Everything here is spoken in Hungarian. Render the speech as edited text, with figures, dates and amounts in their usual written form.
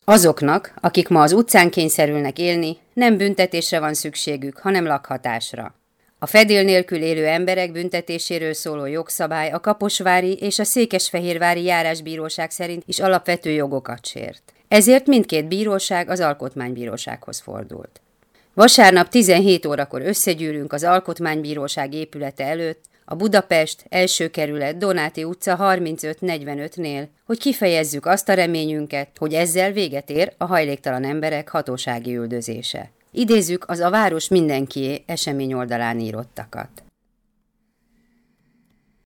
Azoknak, akik ma az utcán kényszerülnek élni, nem büntetésre van szükségük, hanem lakhatásra. A fedél nélkül élő emberek büntetéséről szóló jogszabály a kaposvári és a székesfehérvári járásbíróság szerint is alapvető jogokat sért. Ezért mindkét bíróság az alkotmánybírósághoz fordult. Vasárnap 17 órakor összegyűlünk az Alkotmánybíróság épülete előtt, a Budapest első kerület Donáti utca 35-45-nél, hogy kifejezzük azt a reményünket, hogy ezzel véget ér a hajléktalan emberek hatósági üldözése. Idézzük az A város mindenkié esemény oldalán írottakat.